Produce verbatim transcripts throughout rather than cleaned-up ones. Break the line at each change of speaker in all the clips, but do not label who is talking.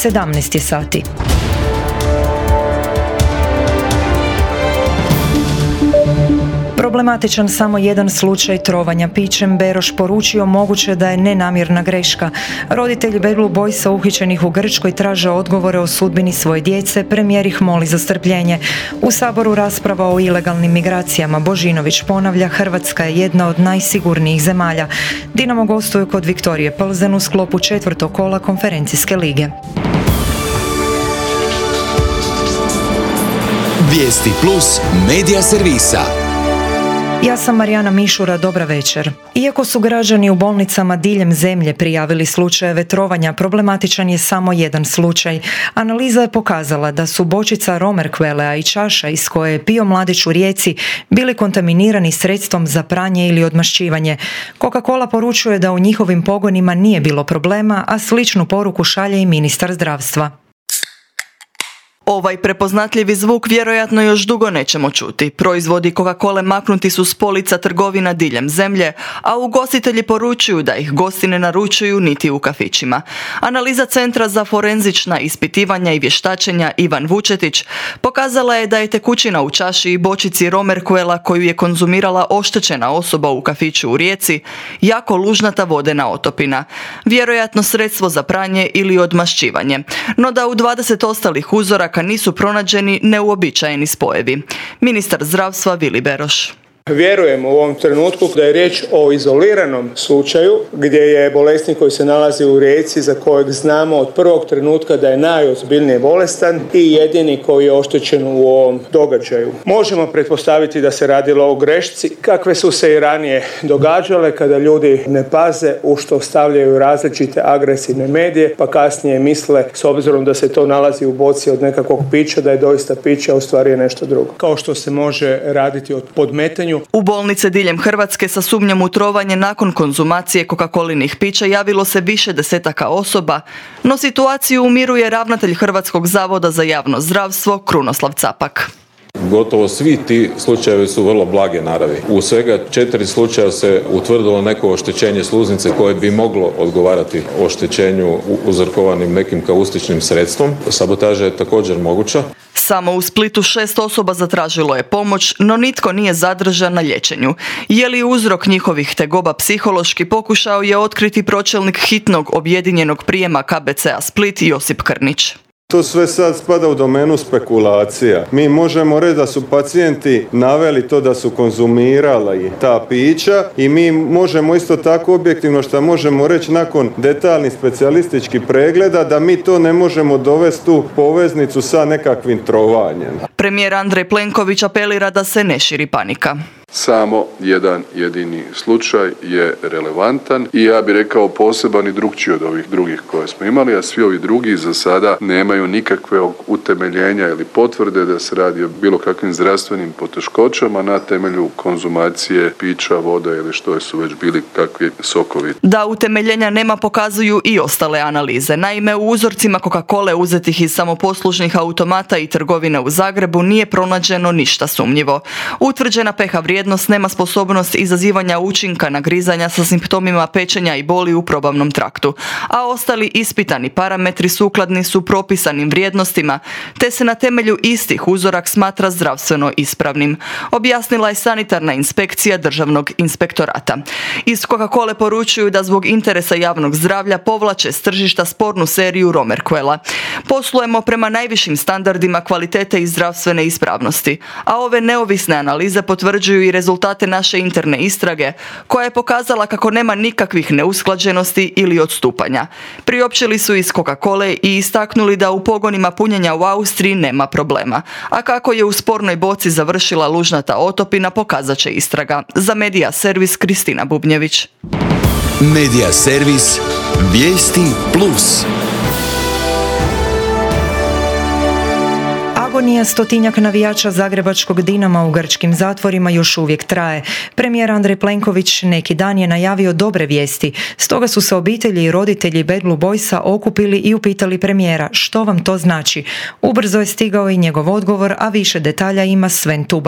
sedamnaest je sati. Problematičan samo jedan slučaj trovanja pićem, Beroš poručio moguće da je nenamjerna greška. Roditelji Bad Blue Boysa uhićenih u Grčkoj traže odgovore o sudbini svoje djece, premijer ih moli za strpljenje. U Saboru rasprava o ilegalnim migracijama. Božinović ponavlja, Hrvatska je jedna od najsigurnijih zemalja. Dinamo gostuje kod Viktorije Plzen u sklopu četvrtog kola konferencijske lige.
Vijesti plus medija servisa.
Ja sam Marijana Mišura, dobra večer. Iako su građani u bolnicama diljem zemlje prijavili slučajeve trovanja, problematičan je samo jedan slučaj. Analiza je pokazala da su bočica Romerquelea i čaša iz koje je pio mladić u Rijeci bili kontaminirani sredstvom za pranje ili odmašćivanje. Coca-Cola poručuje da u njihovim pogonima nije bilo problema, a sličnu poruku šalje i ministar zdravstva.
Ovaj prepoznatljivi zvuk vjerojatno još dugo nećemo čuti. Proizvodi Coca-Cole maknuti su s polica trgovina diljem zemlje, a ugostitelji poručuju da ih gosti ne naručuju niti u kafićima. Analiza Centra za forenzična ispitivanja i vještačenja Ivan Vučetić pokazala je da je tekućina u čaši i bočici Romerquela koju je konzumirala oštećena osoba u kafiću u Rijeci jako lužnata vodena otopina. Vjerojatno sredstvo za pranje ili odmašćivanje. No da u dvadeset ostalih uzoraka nisu pronađeni neuobičajeni spojevi. Ministar zdravstva Vili Beroš.
Vjerujemo u ovom trenutku da je riječ o izoliranom slučaju gdje je bolesnik koji se nalazi u Rijeci za kojeg znamo od prvog trenutka da je najozbiljnije bolestan i jedini koji je oštećen u ovom događaju. Možemo pretpostaviti da se radilo o grešci kakve su se i ranije događale kada ljudi ne paze u što stavljaju različite agresivne medije pa kasnije misle s obzirom da se to nalazi u boci od nekakvog pića da je doista piće, a u stvari je nešto drugo. Kao što se može raditi od podmetanju.
U bolnice diljem Hrvatske sa sumnjom u trovanje nakon konzumacije Coca-Colinih pića javilo se više desetaka osoba, no situaciju umiruje ravnatelj Hrvatskog zavoda za javno zdravstvo Krunoslav Capak.
Gotovo svi ti slučajevi su vrlo blage naravi. U svega četiri slučaja se utvrdilo neko oštećenje sluznice koje bi moglo odgovarati oštećenju uzrokovanim nekim kaustičnim sredstvom. Sabotaža je također moguća.
Samo u Splitu šest osoba zatražilo je pomoć, no nitko nije zadržan na liječenju. Je li uzrok njihovih tegoba psihološki, pokušao je otkriti pročelnik hitnog objedinjenog prijema K B C-a Split Josip Krnić.
To sve sad spada u domenu spekulacija. Mi možemo reći da su pacijenti naveli to da su konzumirali ta pića i mi možemo isto tako objektivno što možemo reći nakon detaljnih specijalističkih pregleda da mi to ne možemo dovesti u poveznicu sa nekakvim trovanjem.
Premijer Andrej Plenković apelira da se ne širi panika.
Samo jedan jedini slučaj je relevantan i ja bih rekao poseban i drukčiji od ovih drugih koje smo imali, a svi ovi drugi za sada nemaju nikakve utemeljenja ili potvrde da se radi o bilo kakvim zdravstvenim poteškoćama na temelju konzumacije pića, vode ili što su već bili kakvi sokovi.
Da utemeljenja nema pokazuju i ostale analize. Naime, u uzorcima Coca-Cole uzetih iz samoposlužnih automata i trgovine u Zagrebu nije pronađeno ništa sumnjivo. Utvrđena pH vrijednost nema sposobnost izazivanja učinka nagrizanja sa simptomima pečenja i boli u probavnom traktu, a ostali ispitani parametri sukladni su propisanim vrijednostima, te se na temelju istih uzorak smatra zdravstveno ispravnim, objasnila je sanitarna inspekcija Državnog inspektorata. Iz Coca-Cole poručuju da zbog interesa javnog zdravlja povlače s tržišta spornu seriju Romerquela. Poslujemo prema najvišim standardima kvalitete i zdravstvene ispravnosti, a ove neovisne analize potvrđuju i rezultate naše interne istrage, koja je pokazala kako nema nikakvih neusklađenosti ili odstupanja. Priopćili su iz Coca-Cole i istaknuli da u pogonima punjenja u Austriji nema problema, a kako je u spornoj boci završila lužnata otopina pokazat će istraga. Za Medija servis Kristina Bubnjević.
Medija servis Vijesti plus.
Agonija stotinjak navijača zagrebačkog Dinama u grčkim zatvorima još uvijek traje. Premijer Andrej Plenković neki dan je najavio dobre vijesti, stoga su se obitelji i roditelji Bad Blue Boysa okupili i upitali premijera što vam to znači. Ubrzo je stigao i njegov odgovor, a više detalja ima Sven Tubak.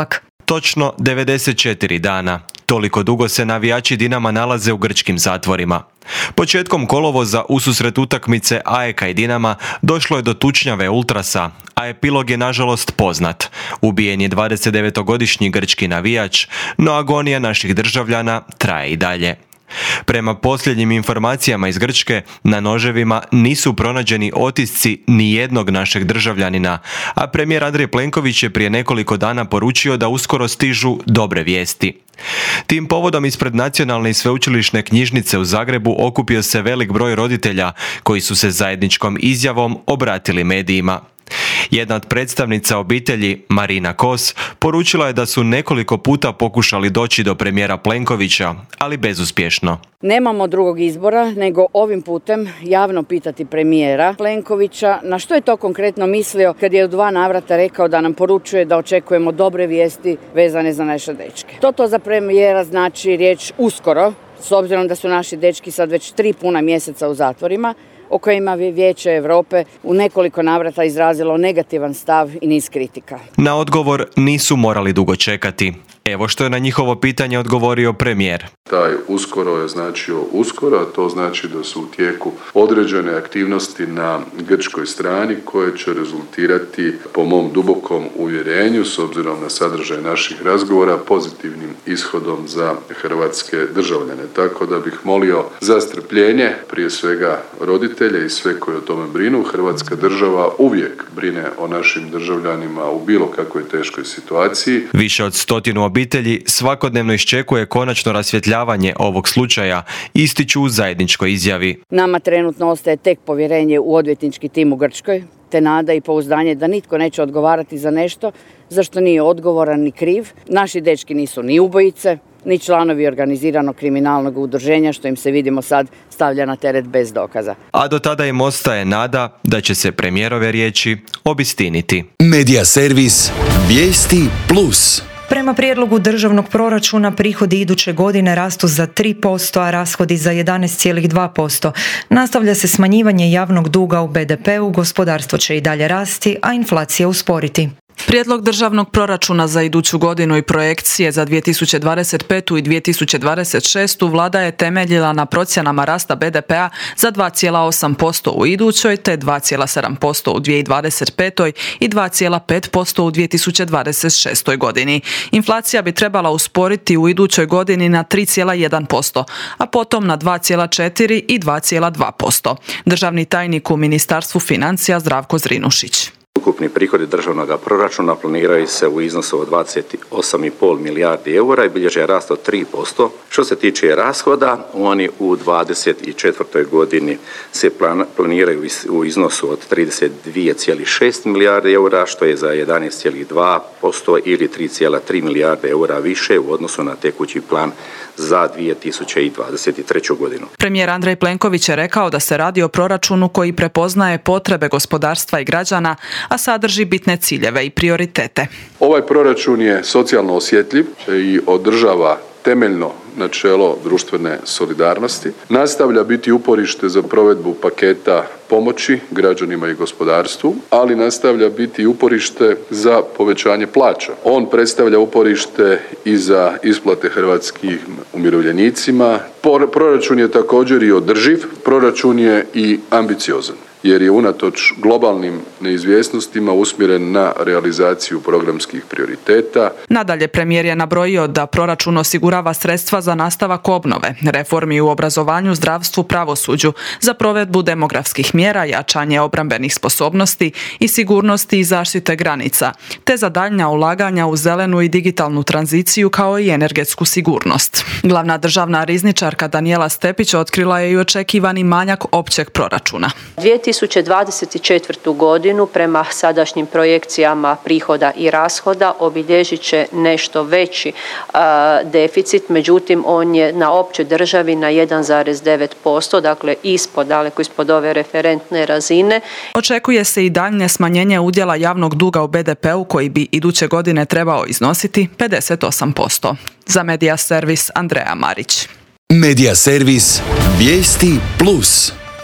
Točno devedeset četiri dana. Toliko dugo se navijači Dinama nalaze u grčkim zatvorima. Početkom kolovoza ususret utakmice A E K i Dinama došlo je do tučnjave ultrasa, a epilog je nažalost poznat. Ubijen je dvadesetdevetogodišnji grčki navijač, no agonija naših državljana traje i dalje. Prema posljednjim informacijama iz Grčke, na noževima nisu pronađeni otisci ni jednog našeg državljanina, a premijer Andrej Plenković je prije nekoliko dana poručio da uskoro stižu dobre vijesti. Tim povodom ispred Nacionalne i sveučilišne knjižnice u Zagrebu okupio se velik broj roditelja koji su se zajedničkom izjavom obratili medijima. Jedna od predstavnica obitelji, Marina Kos, poručila je da su nekoliko puta pokušali doći do premijera Plenkovića, ali bezuspješno.
Nemamo drugog izbora nego ovim putem javno pitati premijera Plenkovića na što je to konkretno mislio kad je u dva navrata rekao da nam poručuje da očekujemo dobre vijesti vezane za naše dečke. To to za premijera znači riječ uskoro, s obzirom da su naši dečki sad već tri puna mjeseca u zatvorima, o kojima Vijeće Europe u nekoliko navrata izrazilo negativan stav i niz kritika.
Na odgovor nisu morali dugo čekati. Evo što je na njihovo pitanje odgovorio premijer.
Taj uskoro je značio uskoro, a to znači da su u tijeku određene aktivnosti na grčkoj strani koje će rezultirati, po mom dubokom uvjerenju, s obzirom na sadržaj naših razgovora, pozitivnim ishodom za hrvatske državljane. Tako da bih molio za strpljenje, prije svega roditelje i sve koji o tome brinu. Hrvatska država uvijek brine o našim državljanima u bilo kakvoj teškoj situaciji.
Više od stotinu obitelji svakodnevno iščekuje konačno rasvjetljavanje ovog slučaja, ističu u zajedničkoj izjavi.
Nama trenutno ostaje tek povjerenje u odvjetnički tim u Grčkoj, te nada i pouzdanje da nitko neće odgovarati za nešto za što nije odgovoran ni kriv. Naši dečki nisu ni ubojice, ni članovi organiziranog kriminalnog udruženja, što im se, vidimo sad, stavlja na teret bez dokaza.
A do tada im ostaje nada da će se premijerove riječi obistiniti.
Medija servis Vijesti plus.
Prema prijedlogu državnog proračuna prihodi iduće godine rastu za tri posto, a rashodi za jedanaest zarez dva posto. Nastavlja se smanjivanje javnog duga u be de peu, gospodarstvo će i dalje rasti, a inflacija usporiti.
Prijedlog državnog proračuna za iduću godinu i projekcije za dvije tisuće dvadeset petu i dvije tisuće dvadeset šestu vlada je temeljila na procjenama rasta be de pea za dva zarez osam posto u idućoj te dva zarez sedam posto u dvije tisuće dvadeset petoj i dva zarez pet posto u dvije tisuće dvadeset šestoj godini. Inflacija bi trebala usporiti u idućoj godini na tri zarez jedan posto, a potom na dva zarez četiri i dva zarez dva posto. Državni tajnik u Ministarstvu financija Zdravko Zrinušić.
Ukupni prihodi državnog proračuna planiraju se u iznosu od dvadeset osam zarez pet milijardi eura i bilježe rast od tri posto. Što se tiče rashoda, oni u dvadeset četvrtoj godini se plan, planiraju u iznosu od trideset dvije zarez šest milijardi eura, što je za jedanaest zarez dva posto ili tri zarez tri milijarde eura više u odnosu na tekući plan za dvije tisuće dvadeset treću godinu.
Premijer Andrej Plenković je rekao da se radi o proračunu koji prepoznaje potrebe gospodarstva i građana, a sadrži bitne ciljeve i prioritete.
Ovaj proračun je socijalno osjetljiv i održava temeljno načelo društvene solidarnosti, nastavlja biti uporište za provedbu paketa pomoći građanima i gospodarstvu, ali nastavlja biti uporište za povećanje plaća. On predstavlja uporište i za isplate hrvatskim umirovljenicima. Proračun je također i održiv, proračun je i ambiciozan, jer je unatoč globalnim neizvjesnostima usmjeren na realizaciju programskih prioriteta.
Nadalje, premijer je nabrojio da proračun osigurava sredstva za nastavak obnove, reformi u obrazovanju, zdravstvu, pravosuđu, za provedbu demografskih mjera, jačanje obrambenih sposobnosti i sigurnosti i zaštite granica, te za daljnja ulaganja u zelenu i digitalnu tranziciju kao i energetsku sigurnost. Glavna državna rizničarka Danijela Stepić otkrila je i očekivani manjak općeg proračuna.
dvije tisuće dvadeset četvrtu godinu prema sadašnjim projekcijama prihoda i rashoda obilježit će nešto veći uh, deficit, međutim on je na općoj državi na jedan zarez devet posto, dakle ispod, daleko ispod ove referentne razine.
Očekuje se i daljnje smanjenje udjela javnog duga u be de peu koji bi iduće godine trebao iznositi pedeset osam posto. Za Medija servis Andreja Marić.
Medija servis Vijesti plus.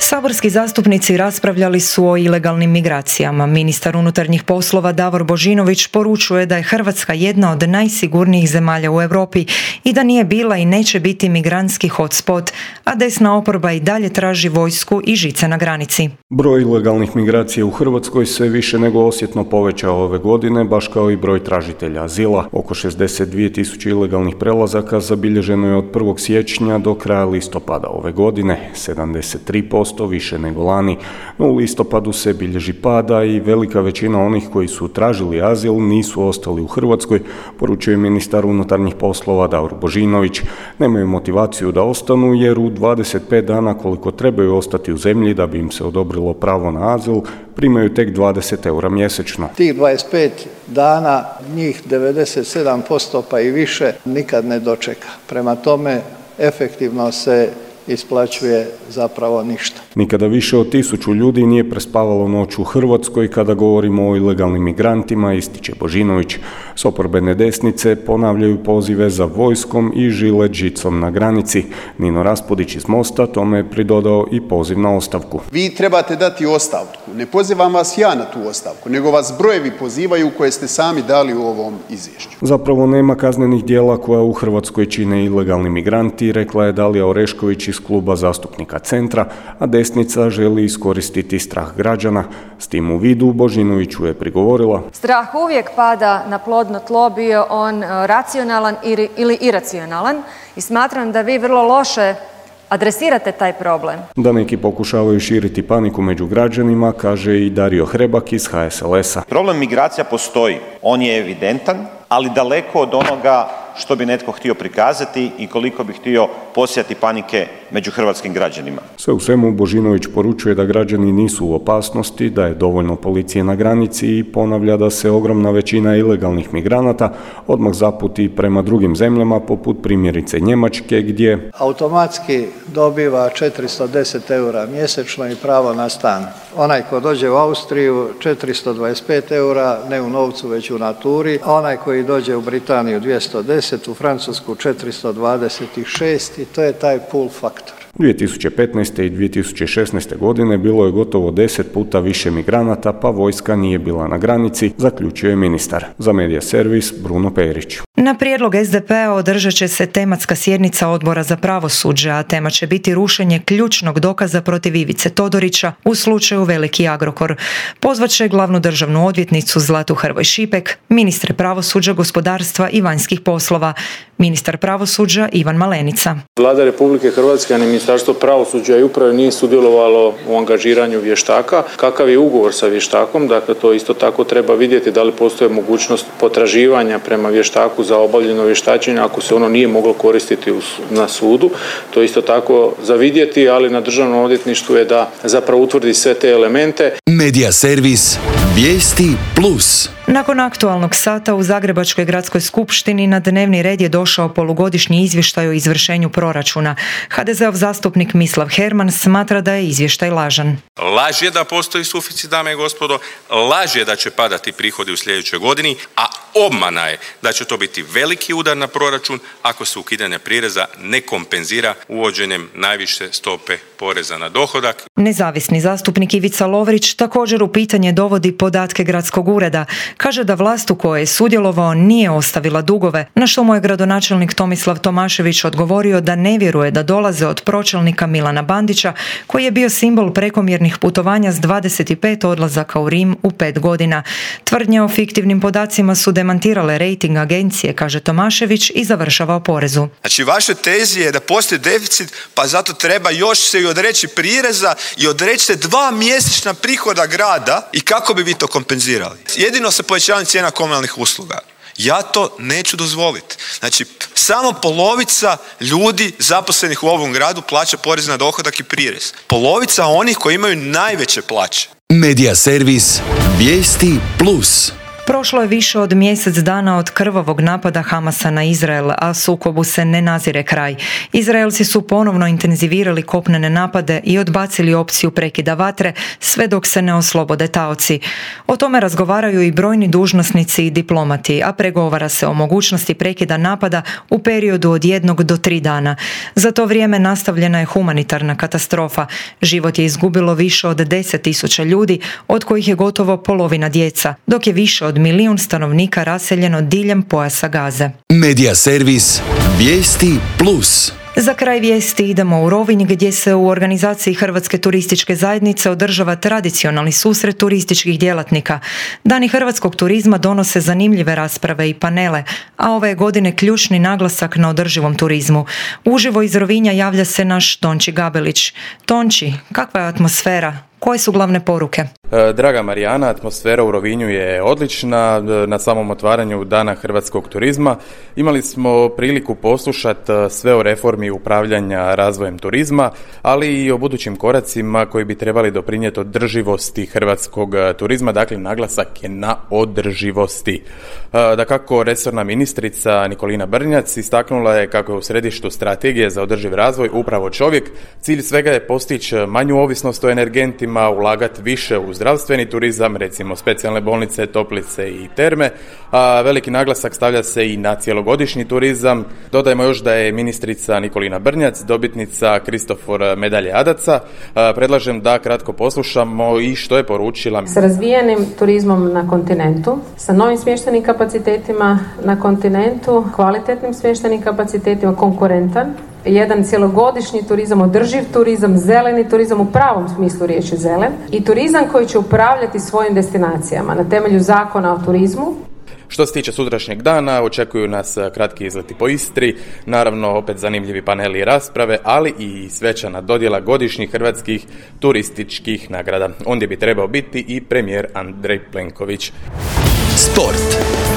Saborski zastupnici raspravljali su o ilegalnim migracijama. Ministar unutarnjih poslova Davor Božinović poručuje da je Hrvatska jedna od najsigurnijih zemalja u Europi i da nije bila i neće biti migrantski hotspot, a desna oporba i dalje traži vojsku i žice na granici.
Broj ilegalnih migracija u Hrvatskoj se više nego osjetno povećao ove godine, baš kao i broj tražitelja azila. Oko šezdeset dvije tisuće ilegalnih prelazaka zabilježeno je od prvog siječnja do kraja listopada ove godine, sedamdeset tri posto više nego lani, no u listopadu se bilježi pada i velika većina onih koji su tražili azil nisu ostali u Hrvatskoj, poručuje ministar unutarnjih poslova Davor Božinović. Nemaju motivaciju da ostanu jer u dvadeset pet dana koliko trebaju ostati u zemlji da bi im se odobrilo pravo na azil, primaju tek dvadeset eura mjesečno.
Tih dvadeset pet dana njih devedeset sedam posto pa i više nikad ne dočeka. Prema tome efektivno se isplaćuje zapravo ništa.
Nikada više od tisuću ljudi nije prespavalo noć u Hrvatskoj kada govorimo o ilegalnim migrantima, ističe Božinović. S oporbene desnice ponavljaju pozive za vojskom i žilet žicom na granici. Nino Raspudić iz Mosta tome je pridodao i poziv na ostavku.
Vi trebate dati ostavku. Ne pozivam vas ja na tu ostavku, nego vas brojevi pozivaju koje ste sami dali u ovom izvješću.
Zapravo nema kaznenih djela koja u Hrvatskoj čine ilegalni migranti, rekla je Dalija Orešković iz kluba zastupnika Centra, a desnica želi iskoristiti strah građana. S tim u vidu Božinoviću je prigovorila:
strah uvijek pada na plodno tlo, bio on racionalan ili iracionalan, i smatram da vi vrlo loše adresirate taj problem.
Da neki pokušavaju širiti paniku među građanima, kaže i Dario Hrebak iz H S L S-a.
Problem migracija postoji, on je evidentan, ali daleko od onoga što bi netko htio prikazati i koliko bi htio posijati panike među hrvatskim građanima.
Sve u svemu Božinović poručuje da građani nisu u opasnosti, da je dovoljno policije na granici i ponavlja da se ogromna većina ilegalnih migranata odmah zaputi prema drugim zemljama poput primjerice Njemačke gdje
automatski dobiva četiristo deset eura mjesečno i pravo na stan. Onaj ko dođe u Austriju četiristo dvadeset pet eura, ne u novcu već u naturi. Onaj koji dođe u Britaniju dvjesto deset, u Francusku četiristo dvadeset šest i to je taj pull faktor.
dvije tisuće petnaeste. i dvije tisuće šesnaeste. godine bilo je gotovo deset puta više migranata, pa vojska nije bila na granici, zaključuje ministar. Za Medija servis Bruno Perić.
Na prijedlog S D P-a održat će se tematska sjednica Odbora za pravosuđe, a tema će biti rušenje ključnog dokaza protiv Ivice Todorića u slučaju Veliki Agrokor. Pozvat će glavnu državnu odvjetnicu Zlatu Hrvoj Šipek, ministre pravosuđa, gospodarstva i vanjskih poslova, ministar pravosuđa Ivan Malenica.
Vlada Republike Hrvatske, a ni Ministarstvo pravosuđa i uprave nije sudjelovalo u angažiranju vještaka. Kakav je ugovor sa vještakom? Dakle, to isto tako treba vidjeti da li postoji mogućnost potraživanja prema vještaku za obavljeno vještačenje ako se ono nije moglo koristiti na sudu. To isto tako za vidjeti, ali na državnom odvjetništvu je da zapravo utvrdi sve te elemente.
Medija servis Vijesti plus.
Nakon aktualnog sata u Zagrebačkoj gradskoj skupštini na dnevni red je došao polugodišnji izvještaj o izvršenju proračuna. ha de zeov zastupnik Mislav Herman smatra da je izvještaj lažan.
Laž je da postoji suficit, dame i gospodo, laž je da će padati prihodi u sljedećoj godini, a obmana je da će to biti veliki udar na proračun ako se ukidanje prireza ne kompenzira uvođenjem najviše stope poreza na dohodak.
Nezavisni zastupnik Ivica Lovrić također u pitanje dovodi podatke gradskog ureda. Kaže da vlast u kojoj je sudjelovao nije ostavila dugove, na što mu je gradonačelnik Tomislav Tomašević odgovorio da ne vjeruje da dolaze od pročelnika Milana Bandića, koji je bio simbol prekomjernih putovanja s dvadeset pet odlazaka u Rim u pet godina. Tvrdnje o fiktivnim podacima su demantirale rejting agencije, kaže Tomašević i završava o porezu.
Znači, vaša tezija je da postoji deficit, pa zato treba još se i odreći prireza i odreći se dva mjesečna prihoda grada i kako bi vi to kompenzirali. Jedino sa povećanjem cijena komunalnih usluga. Ja to neću dozvoliti. Znači, samo polovica ljudi zaposlenih u ovom gradu plaća porez na dohodak i prirez. Polovica onih koji imaju najveće plaće.
Medija servis Vijesti plus.
Prošlo je više od mjesec dana od krvavog napada Hamasa na Izrael, a sukobu se ne nazire kraj. Izraelci su ponovno intenzivirali kopnene napade i odbacili opciju prekida vatre sve dok se ne oslobode taoci. O tome razgovaraju i brojni dužnosnici i diplomati, a pregovara se o mogućnosti prekida napada u periodu od jednog do tri dana. Za to vrijeme nastavljena je humanitarna katastrofa. Život je izgubilo više od deset tisuća ljudi, od kojih je gotovo polovina djeca, dok je više od milijun stanovnika raseljeno diljem pojasa Gaze.
Medija servis Vijesti plus.
Za kraj vijesti idemo u Rovinj, gdje se u organizaciji Hrvatske turističke zajednice održava tradicionalni susret turističkih djelatnika. Dani hrvatskog turizma donose zanimljive rasprave i panele, a ove godine ključni naglasak na održivom turizmu. Uživo iz Rovinja javlja se naš Tonči Gabelić. Tonči, kakva je atmosfera? Koje su glavne poruke?
Draga Marijana, atmosfera u Rovinju je odlična. Na samom otvaranju Dana hrvatskog turizma imali smo priliku poslušati sve o reformi upravljanja razvojem turizma, ali i o budućim koracima koji bi trebali doprinijeti održivosti hrvatskog turizma. Dakle, naglasak je na održivosti. Dakako, resorna ministrica Nikolina Brnjac istaknula je kako je u središtu strategije za održiv razvoj upravo čovjek. Cilj svega je postići manju ovisnost o energentima, ulagati više u zdravstveni turizam, recimo specijalne bolnice, toplice i terme, a veliki naglasak stavlja se i na cjelogodišnji turizam. Dodajmo još da je ministrica Nikolina Brnjac dobitnica Kristofor medalje Adaca. Predlažem da kratko poslušamo i što je poručila.
S razvijenim turizmom na kontinentu, sa novim smještajnim kapacitetima na kontinentu, kvalitetnim smještajnim kapacitetima, konkurentan, jedan cjelogodišnji turizam, održiv turizam, zeleni turizam u pravom smislu riječi zelen i turizam koji će upravljati svojim destinacijama na temelju zakona o turizmu.
Što se tiče sutrašnjeg dana, očekuju nas kratki izleti po Istri, naravno opet zanimljivi paneli i rasprave, ali i svečana dodjela godišnjih hrvatskih turističkih nagrada. Ondje bi trebao biti i premijer Andrej Plenković.
Sport.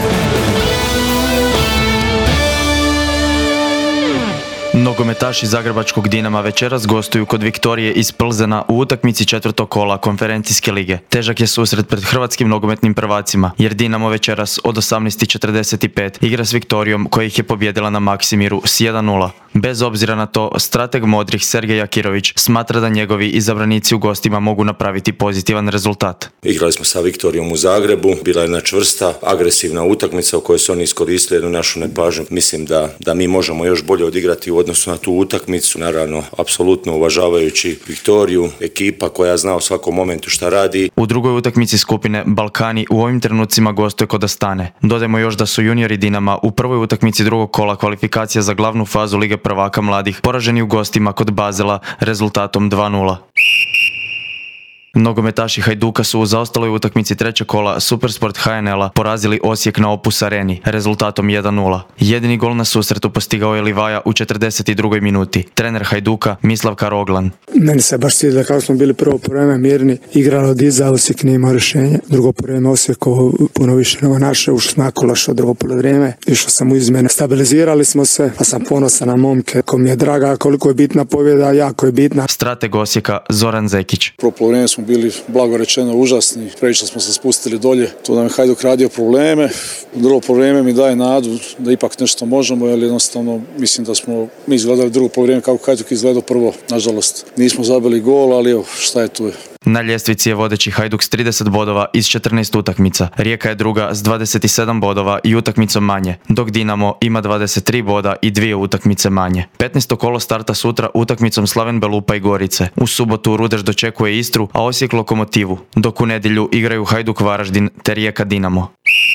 Nogometaši zagrebačkog Dinama večeras gostuju kod Viktorije iz Plzena u utakmici četvrtog kola konferencijske lige. Težak je susret pred hrvatskim nogometnim prvacima, jer Dinamo večeras od osamnaest i četrdeset pet igra s Viktorijom koja ih je pobijedila na Maksimiru s jedan nula. Bez obzira na to, strateg modrih Sergej Jakirović smatra da njegovi izabranici u gostima mogu napraviti pozitivan rezultat.
Igrali smo sa Viktorijom u Zagrebu, bila je jedna čvrsta, agresivna utakmica u kojoj su oni iskoristili jednu našu nepažnju. Mislim da, da mi možemo još bolje odigrati u odnosu na tu utakmicu, naravno, apsolutno uvažavajući Viktoriju, ekipa koja zna u svakom momentu šta radi.
U drugoj utakmici skupine Balkani u ovim trenucima gostuje kod Astane. Dodajmo još da su juniori Dinama u prvoj utakmici drugog kola kvalifikacija za glavnu fazu Lige prvaka mladih poraženi u gostima kod Bazela rezultatom dva nula. Nogometaši Hajduka su u zaostaloj utakmici trećeg kola Supersport H N L-a porazili Osijek na Opus Areni rezultatom jedan nula. Jedini gol na susretu postigao je Livaja u četrdeset drugoj minuti. Trener Hajduka Mislav Karoglan.
Meni se baš sviđa kako smo bili prvo vreme mirni, igralo od iza, Osijek nije imao rješenje. Drugo vreme Osijekovo puno više nego naše, ušli smo jako loše od drugo vrijeme. Išao sam u izmjene, stabilizirali smo se, pa sam ponosan na momke. Ko mi je draga, koliko je bitna pobjeda, jako je bitna.
Strateg Osijeka Zoran Zekić.
Bili blago rečeno užasni, previše smo se spustili dolje, tu nam je Hajduk radio probleme, drugo vrijeme mi daje nadu da ipak nešto možemo, jer jednostavno mislim da smo mi izgledali drugo vrijeme kako Hajduk izgledao prvo, nažalost. Nismo zabili gol, ali evo šta je tu je.
Na ljestvici je vodeći Hajduk s trideset bodova iz četrnaest utakmica. Rijeka je druga s dvadeset sedam bodova i utakmicom manje, dok Dinamo ima dvadeset tri boda i dvije utakmice manje. petnaesto kolo starta sutra utakmicom Slaven Belupa i Gorice. U subotu Rudeš dočekuje Istru, a Osijek Lokomotivu, dok u nedjelju igraju Hajduk Varaždin te Rijeka Dinamo.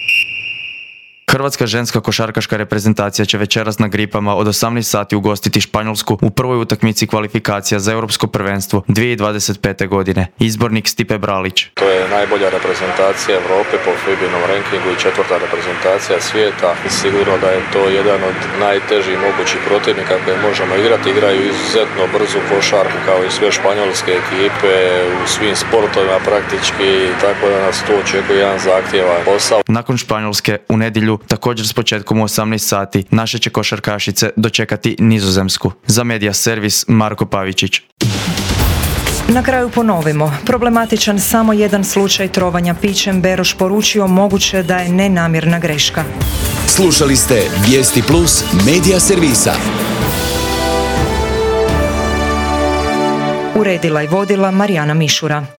Hrvatska ženska košarkaška reprezentacija će večeras na Gripama od osamnaest sati ugostiti Španjolsku u prvoj utakmici kvalifikacija za Europsko prvenstvo dvije tisuće dvadeset pete. godine. Izbornik Stipe Bralić.
To je najbolja reprezentacija Europe po Fibinom rankingu i četvrta reprezentacija svijeta. I sigurno da je to jedan od najtežih mogućih protivnika koje možemo igrati. Igraju izuzetno brzu košarku kao i sve španjolske ekipe u svim sportovima praktički, tako da nas tu očekuje jedan zahtjevan posao.
Nakon Španjolske u nedjelju također s početkom u osamnaest sati naše će košarkašice dočekati Nizozemsku. Za Medija servis Marko Pavičić.
Na kraju ponovimo, problematičan samo jedan slučaj trovanja pićem, Beroš poručio moguće da je nenamjerna greška.
Slušali ste Vijesti Plus medija servisa.
Uredila i vodila Marijana Mišura.